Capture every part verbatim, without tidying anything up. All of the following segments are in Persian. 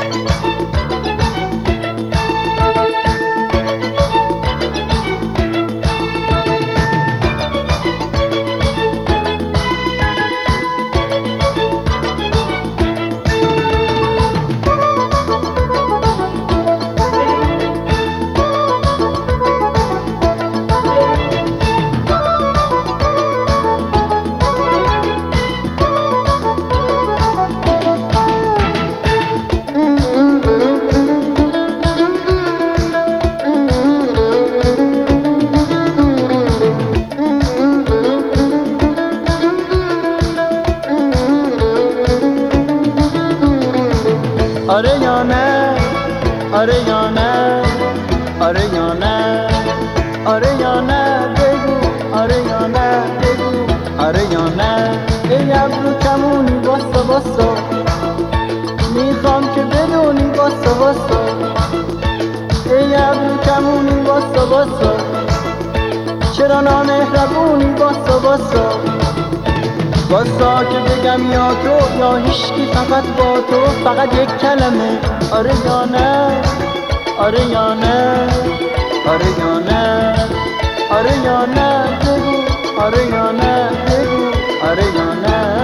آره یا نه، آره یا نه، آره یا نه، آره یا نه بگو، آره یا نه بگو، آره یا نه. ای ابرو کمونی باسا باسا، میخوام که بدونی باسا باسا. ای ابرو کمونی باسا باسا، چرا نامهربونی باسا باسا. باسا که بگم یا تو یا هیچکی فقط با تو، فقط یک کلمه آره یا نه، آره یا نه، آره یا نه، آره یا نه بگو، آره یا نه بگو، آره یا نه.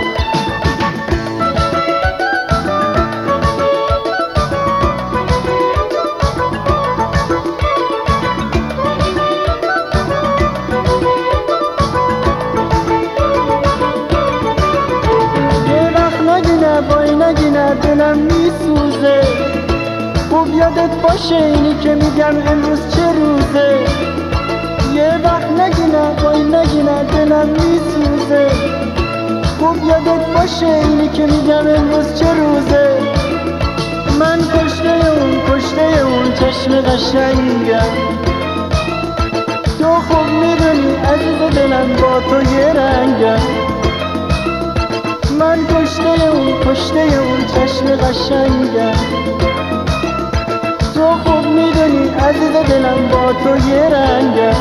نگینه دلم میسوزه، خوب یادت باشه اینی که میگم امروز چه روزه. یه وقت نگینه وای نگینه دلم میسوزه، خوب یادت باشه اینی که میگم امروز چه روزه. من کشته اون کشته اون چشم قشنگم، تو خوب میدونی عزیز دلم با تو یه رنگم. من کشته اون کشته اون چشم قشنگم، تو خوب میدونی عزیز دلم با تو یه رنگم.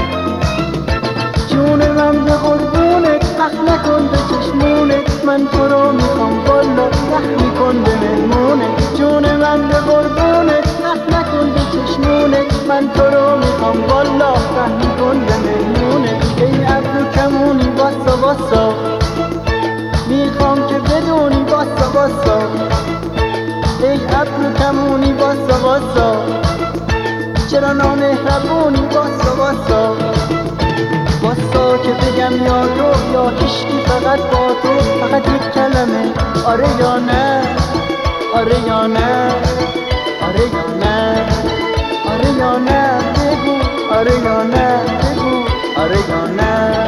جون من به قربونت اخ نکن به چشمونت، من تو رو میخوام والا رحمی کن به مهمونت. جون من به قربونت اخ نکن به چشمونت، من تو رو میخوام والا رحمی کن به مهمونت. ای ابرو کمونی باسا باسا، میخوام که بدونی باسا باسا. ای ابرو کمونی باسا باسا، چرا نامهربونی باسا باسا. باسا که بگم یا تو یا هیچکی فقط با تو، فقط یک کلمه آره یا نه، آره یا نه، آره یا نه، آره یا نه بگو، آره یا نه بگو، آره یا نه.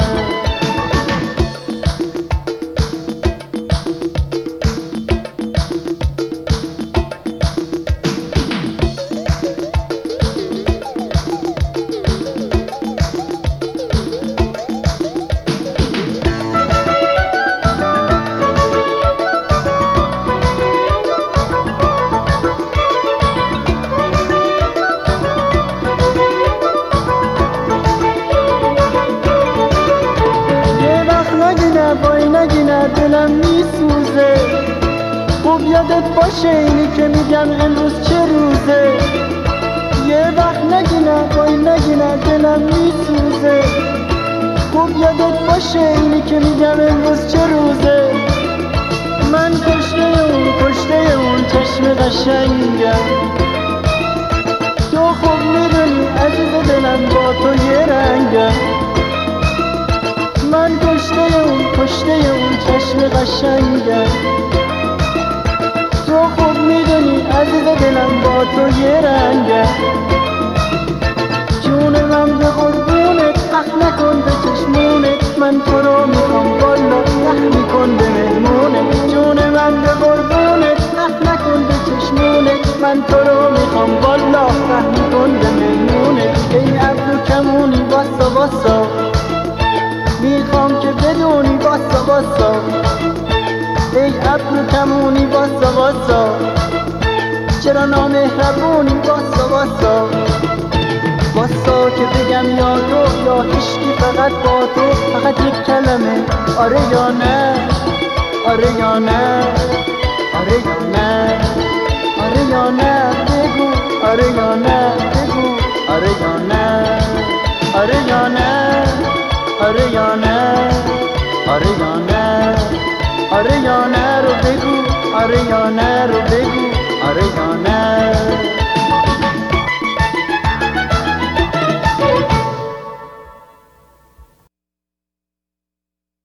وای نگینه دلم میسوزه، خوب یادت باشه اینی که میگم امروز چه روزه. یه وقت نگینه وای نگینه دلم میسوزه، خوب یادت باشه اینی که میگم امروز چه روزه. من کشته اون کشته اون چشم قشنگم، تو خوب میدونی عزیز دلم با تو یه رنگم. من کشته اون کشته اون چشم قشنگم، تو خوب میدونی عزیز دلم با تو یه رنگم. جون من به قربونت اخ نکن به چشمونت، من تو رو میخوام والا رحمی کن به مهمونت. جون من به قربونت اخ نکن به چشمونت، من تو رو میخوام والا رحمی کن به مهمونت. ای ابرو کمونی باسا باسا، میخوام که بدونی باسا باسا. ای ابرو کمونی باسا باسا، چرا نامهربونی باسا باسا. باسا که بگم یا تو یا هیچکی فقط با تو، فقط یک کلمه آره یا نه، آره یا نه، آره یا نه، یا نه بگو آره یا نه بگو آره یا نه آره یا نه آره یا نه آره یا نه آره یا نه رو بگو آره یا نه رو